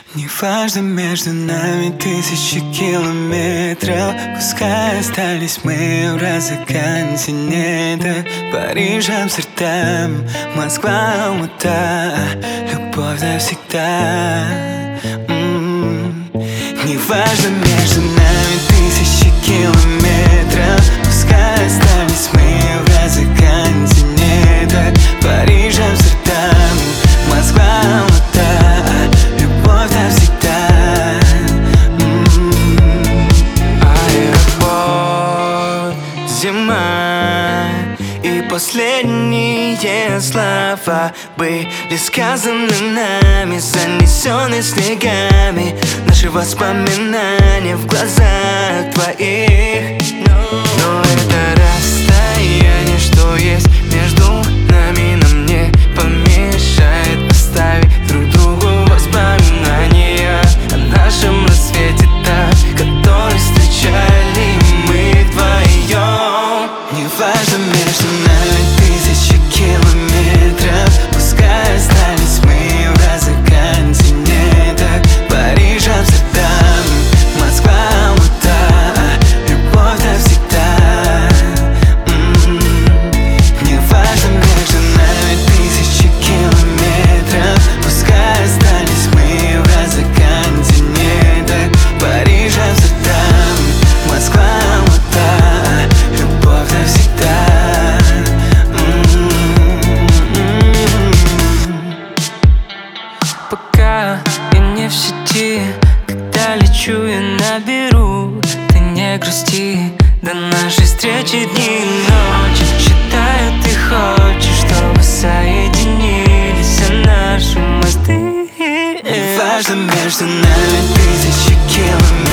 Неважно, между нами тысячи километров. Пускай остались мы в разных континентах. Париж, Амстердам, Москва, Алмата. Любовь навсегда. Неважно, между нами тысячи километров. Пускай остались мы в разных континентах. Париж, Амстердам, Москва, Алмата. Любовь навсегда. Аэропорт, зима. И последние слова были сказаны нами, занесены снегами. Наши воспоминания в глазах твоих. Но это расстояние, что есть между нами, нам не помешает оставить друг другу воспоминания о нашем рассвете, который встречали мы вдвоем. Неважно, между нами тысячи километров. Пускай остались мы в разных континентах. Париж, Амстердам, Москва, Алмата. Любовь навсегда. Неважно, между нами тысячи километров. Пускай остались мы в разных континентах. Париж, Амстердам, Москва, Алмата. Любовь навсегда. Пока я не в сети, когда лечу, я наберу. Ты не грусти, до нашей встречи дни и ночи. Считаю, ты хочешь, чтобы соединились все наши мосты. Неважно, между нами тысячи километров.